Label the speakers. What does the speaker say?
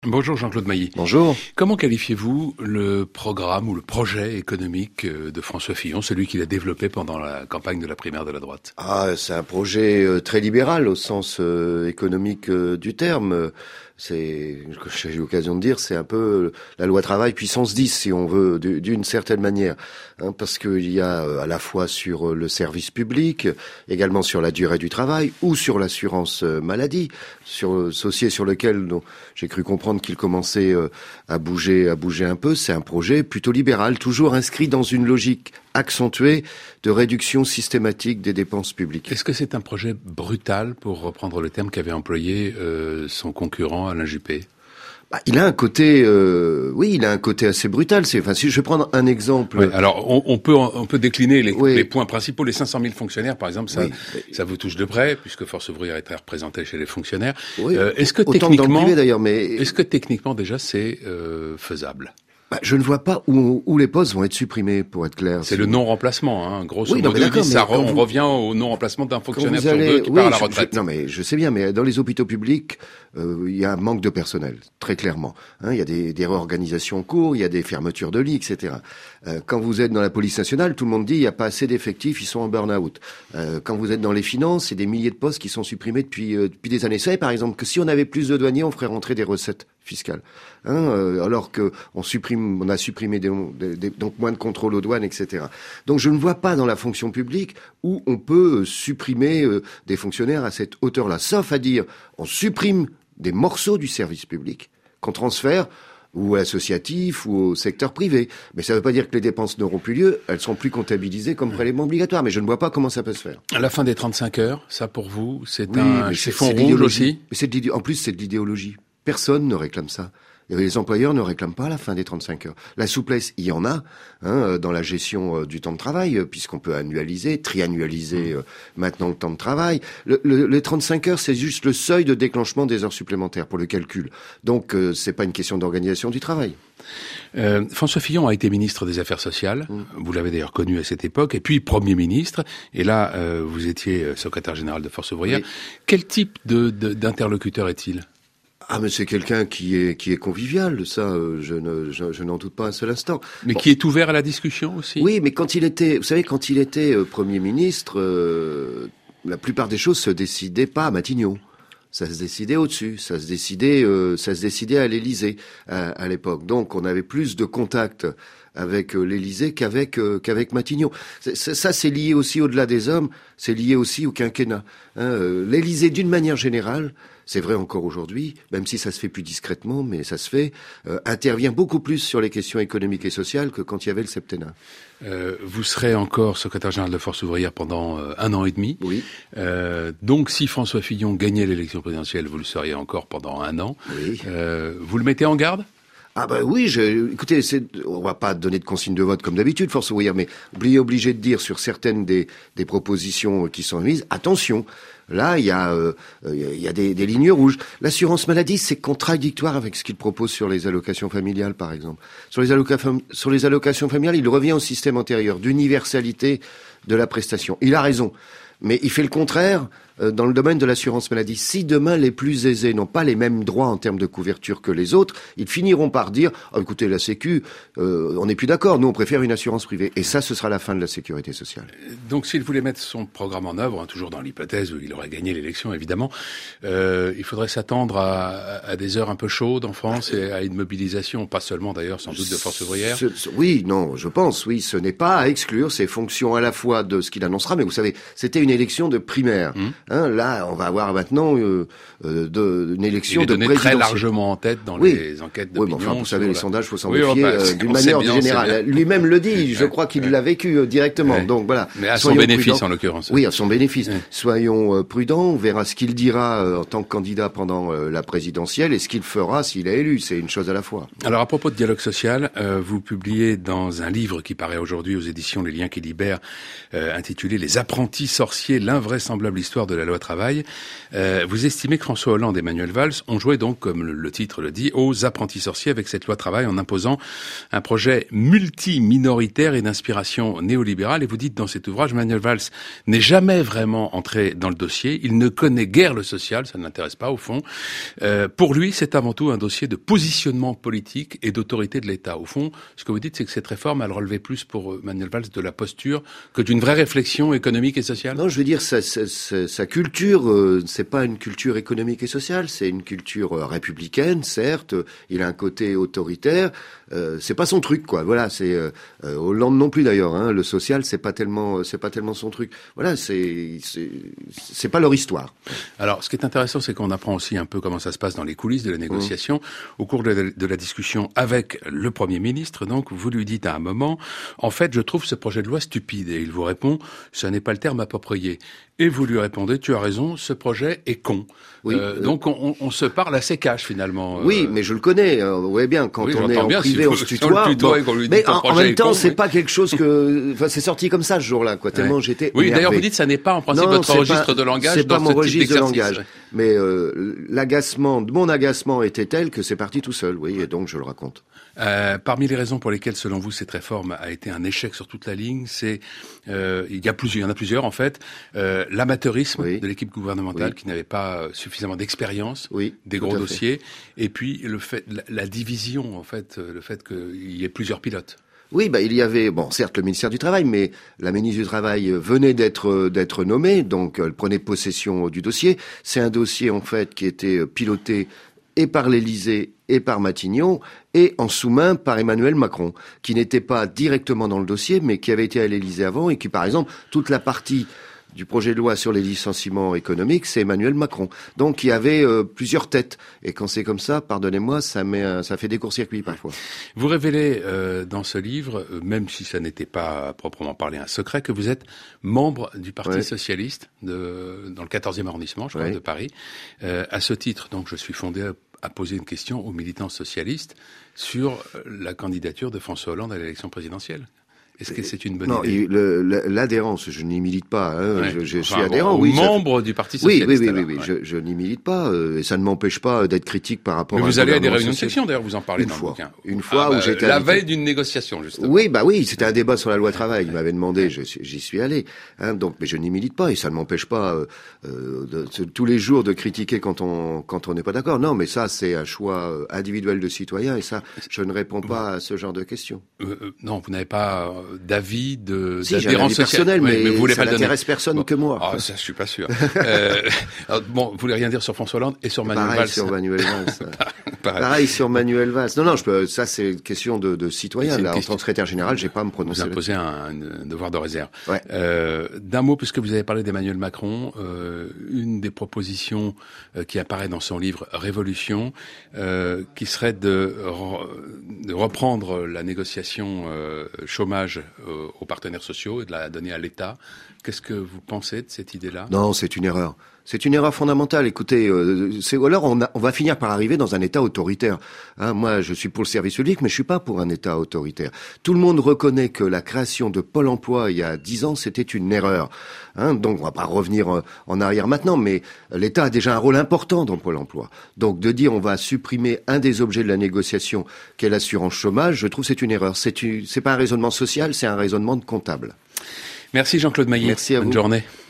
Speaker 1: Bonjour Jean-Claude Mailly.
Speaker 2: Bonjour.
Speaker 1: Comment qualifiez-vous le programme ou le projet économique de François Fillon, celui qu'il a développé pendant la campagne de la primaire de la droite?
Speaker 2: C'est un projet très libéral au sens économique du terme. C'est, j'ai eu l'occasion de dire, c'est un peu la loi travail puissance 10, si on veut, d'une certaine manière. Parce qu'il y a à la fois sur le service public, également sur la durée du travail, ou sur l'assurance maladie, sur le dossier sur lequel j'ai cru comprendre qu'il commençait à bouger un peu. C'est un projet plutôt libéral, toujours inscrit dans une logique accentuée de réduction systématique des dépenses publiques.
Speaker 1: Est-ce que c'est un projet brutal, pour reprendre le terme qu'avait employé son concurrent Alain Juppé?
Speaker 2: Il a un côté, il a un côté assez brutal. Si je vais prendre un exemple.
Speaker 1: Oui, alors, on peut décliner les points principaux. Les 500 000 fonctionnaires, par exemple, ça vous touche de près, puisque Force ouvrière est très représentée chez les fonctionnaires.
Speaker 2: Oui,
Speaker 1: est-ce que
Speaker 2: autant dans le privé d'ailleurs,
Speaker 1: est-ce que techniquement déjà c'est faisable?
Speaker 2: Je ne vois pas où les postes vont être supprimés, pour être clair.
Speaker 1: C'est le non-remplacement, grosso modo. On revient au non-remplacement d'un fonctionnaire sur deux qui part à la retraite.
Speaker 2: Je sais bien, mais dans les hôpitaux publics, il y a un manque de personnel, très clairement. Il y a des réorganisations en cours, il y a des fermetures de lits, etc. Quand vous êtes dans la police nationale, tout le monde dit il n'y a pas assez d'effectifs, ils sont en burn-out. Quand vous êtes dans les finances, c'est des milliers de postes qui sont supprimés depuis des années. Vous savez, par exemple, que si on avait plus de douaniers, on ferait rentrer des recettes fiscales. Alors que on a supprimé donc moins de contrôle aux douanes, etc. Donc je ne vois pas dans la fonction publique où on peut supprimer des fonctionnaires à cette hauteur-là, sauf à dire on supprime des morceaux du service public qu'on transfère ou à l'associatif ou au secteur privé. Mais ça ne veut pas dire que les dépenses n'auront plus lieu, elles sont plus comptabilisées comme prélèvement obligatoire. Mais je ne vois pas comment ça peut se faire.
Speaker 1: À la fin des 35 heures, ça pour vous, c'est un chiffon rouge aussi?
Speaker 2: En plus, c'est de l'idéologie. Personne ne réclame ça. Les employeurs ne réclament pas la fin des 35 heures. La souplesse, il y en a dans la gestion du temps de travail, puisqu'on peut annualiser, triannualiser maintenant le temps de travail. Les 35 heures, c'est juste le seuil de déclenchement des heures supplémentaires pour le calcul. Donc, c'est pas une question d'organisation du travail.
Speaker 1: François Fillon a été ministre des Affaires sociales. Vous l'avez d'ailleurs connu à cette époque. Et puis Premier ministre. Et là, vous étiez secrétaire général de Force ouvrière. Oui. Quel type d'interlocuteur est-il?
Speaker 2: Mais c'est quelqu'un qui est convivial, ça, je n'en doute pas un seul instant.
Speaker 1: Mais qui est ouvert à la discussion aussi?
Speaker 2: Oui, mais quand il était Premier ministre, la plupart des choses se décidaient pas à Matignon. Ça se décidait au-dessus, ça se décidait à l'Élysée à l'époque. Donc on avait plus de contacts avec l'Élysée qu'avec Matignon. Ça c'est lié aussi au-delà des hommes, c'est lié aussi au quinquennat. L'Élysée d'une manière générale, c'est vrai encore aujourd'hui, même si ça se fait plus discrètement, mais ça se fait, intervient beaucoup plus sur les questions économiques et sociales que quand il y avait le septennat.
Speaker 1: Vous serez encore secrétaire général de Force ouvrière pendant 1 an et demi.
Speaker 2: Oui.
Speaker 1: Donc si François Fillon gagnait l'élection présidentielle, vous le seriez encore pendant 1 an.
Speaker 2: Oui.
Speaker 1: Vous le mettez en garde?
Speaker 2: Oui, écoutez, on va pas donner de consigne de vote comme d'habitude, Force ouvrière, mais obligé de dire sur certaines des propositions qui sont émises, attention. Là, il y a des lignes rouges. L'assurance maladie, c'est contradictoire avec ce qu'il propose sur les allocations familiales, par exemple. Sur les allocations familiales, il revient au système antérieur d'universalité de la prestation. Il a raison. Mais il fait le contraire dans le domaine de l'assurance maladie. Si demain les plus aisés n'ont pas les mêmes droits en termes de couverture que les autres, ils finiront par dire écoutez, la Sécu, on n'est plus d'accord, nous on préfère une assurance privée. Et ça, ce sera la fin de la sécurité sociale.
Speaker 1: Donc s'il voulait mettre son programme en œuvre, toujours dans l'hypothèse où il aurait gagné l'élection évidemment, il faudrait s'attendre à des heures un peu chaudes en France et à une mobilisation, pas seulement d'ailleurs sans doute de Force ouvrière.
Speaker 2: Je pense, ce n'est pas à exclure, c'est fonction à la fois de ce qu'il annoncera, mais vous savez, c'était une élection de primaire. Là, on va avoir maintenant une élection de présidentielle. Il est
Speaker 1: très largement en tête dans les enquêtes d'opinion.
Speaker 2: Vous savez, les sondages, faut s'en méfier d'une manière générale. Lui-même le dit, je crois qu'il l'a vécu directement.
Speaker 1: Ouais.
Speaker 2: Donc voilà.
Speaker 1: Mais à son bénéfice, en l'occurrence.
Speaker 2: Oui, à son bénéfice. Ouais. Soyons prudents, on verra ce qu'il dira en tant que candidat pendant la présidentielle et ce qu'il fera s'il est élu. C'est une chose à la fois.
Speaker 1: Alors, à propos de dialogue social, vous publiez dans un livre qui paraît aujourd'hui aux éditions Les Liens qui libèrent, intitulé « Les apprentis sorciers, l'invraisemblable histoire de la la loi travail. Vous estimez que François Hollande et Manuel Valls ont joué donc, comme le titre le dit, aux apprentis sorciers avec cette loi travail en imposant un projet multi-minoritaire et d'inspiration néolibérale. Et vous dites dans cet ouvrage, Manuel Valls n'est jamais vraiment entré dans le dossier. Il ne connaît guère le social, ça ne l'intéresse pas au fond. Pour lui, c'est avant tout un dossier de positionnement politique et d'autorité de l'État. Au fond, ce que vous dites, c'est que cette réforme, elle relevait plus pour Manuel Valls de la posture que d'une vraie réflexion économique et sociale.
Speaker 2: Non, je veux dire, sa culture, c'est pas une culture économique et sociale, c'est une culture républicaine, certes. Il a un côté autoritaire. C'est pas son truc, quoi. Voilà, c'est Hollande non plus d'ailleurs. Hein, le social, c'est pas tellement son truc. Voilà, c'est pas leur histoire.
Speaker 1: Alors, ce qui est intéressant, c'est qu'on apprend aussi un peu comment ça se passe dans les coulisses de la négociation. Au cours de la discussion avec le Premier ministre, donc, vous lui dites à un moment, en fait, je trouve ce projet de loi stupide. Et il vous répond, ce n'est pas le terme approprié. Et vous lui répondez, tu as raison, ce projet est con. Oui, donc on se parle assez cash finalement.
Speaker 2: Oui, mais je le connais. Vous voyez bien, quand on est en privé, on se tutoie. Mais en même temps, c'est pas quelque chose que. Enfin, c'est sorti comme ça ce jour-là, quoi. Tellement j'étais.
Speaker 1: Oui, d'ailleurs, vous dites, ça n'est pas en principe votre registre de langage.
Speaker 2: C'est pas mon registre de langage. Mais mon agacement était tel que c'est parti tout seul. Oui, et donc je le raconte.
Speaker 1: Parmi les raisons pour lesquelles, selon vous, cette réforme a été un échec sur toute la ligne, il y en a plusieurs en fait. L'amateurisme de l'équipe gouvernementale qui n'avait pas suffisamment d'expérience des gros dossiers, et puis la division en fait, le fait qu'il y ait plusieurs pilotes.
Speaker 2: Oui, il y avait, certes, le ministère du Travail, mais la ministre du Travail venait d'être nommée, donc elle prenait possession du dossier. C'est un dossier, en fait, qui était piloté et par l'Élysée et par Matignon, et en sous-main par Emmanuel Macron, qui n'était pas directement dans le dossier, mais qui avait été à l'Élysée avant, et qui, par exemple, toute la partie du projet de loi sur les licenciements économiques, c'est Emmanuel Macron. Donc il y avait plusieurs têtes. Et quand c'est comme ça, pardonnez-moi, ça fait des court-circuits parfois.
Speaker 1: Vous révélez dans ce livre, même si ça n'était pas à proprement parler un secret, que vous êtes membre du Parti socialiste dans le 14e arrondissement, je crois, de Paris. À ce titre, donc, je suis fondé à poser une question aux militants socialistes sur la candidature de François Hollande à l'élection présidentielle. Est-ce que c'est une bonne idée ?
Speaker 2: L'adhérence, je n'y milite pas. Je suis adhérent,
Speaker 1: membre du Parti socialiste.
Speaker 2: Oui. Je n'y milite pas, et ça ne m'empêche pas d'être critique par rapport.
Speaker 1: Mais vous allez à des réunions de section, d'ailleurs, vous en parlez dans le bouquin.
Speaker 2: Une fois où j'étais
Speaker 1: la veille d'une négociation, justement.
Speaker 2: Oui, c'était un débat sur la loi travail. Il m'avait demandé, j'y suis allé. Donc, mais je n'y milite pas, et ça ne m'empêche pas tous les jours de critiquer quand on n'est pas d'accord. Non, mais ça, c'est un choix individuel de citoyen, et ça, je ne réponds pas à ce genre de questions.
Speaker 1: Non, vous n'avez pas d'avis
Speaker 2: si, j'ai un avis personnel, mais vous voulez ça n'intéresse personne que moi.
Speaker 1: Ah, ça, je suis pas sûr. Vous voulez rien dire sur François Hollande et sur Manuel Valls.
Speaker 2: Sur Manuel Valls. Pareil sur Manuel Valls. Non, ça c'est une question de citoyen. Là, en tant que secrétaire général, j'ai pas à me prononcer.
Speaker 1: Vous imposez un devoir de réserve.
Speaker 2: Ouais.
Speaker 1: D'un mot, puisque vous avez parlé d'Emmanuel Macron, une des propositions qui apparaît dans son livre Révolution, qui serait de reprendre la négociation chômage aux partenaires sociaux et de la donner à l'État. Qu'est-ce que vous pensez de cette idée-là ?
Speaker 2: Non, c'est une erreur. C'est une erreur fondamentale. Écoutez, alors on va finir par arriver dans un État autoritaire. Moi, je suis pour le service public, mais je suis pas pour un État autoritaire. Tout le monde reconnaît que la création de Pôle emploi il y a 10 ans, c'était une erreur. Donc, on va pas revenir en arrière maintenant, mais l'État a déjà un rôle important dans Pôle emploi. Donc, de dire on va supprimer un des objets de la négociation, qu'est l'assurance chômage, je trouve que c'est une erreur. C'est pas un raisonnement social, c'est un raisonnement de comptable.
Speaker 1: Merci Jean-Claude Mailly.
Speaker 2: Merci à vous.
Speaker 1: Bonne journée.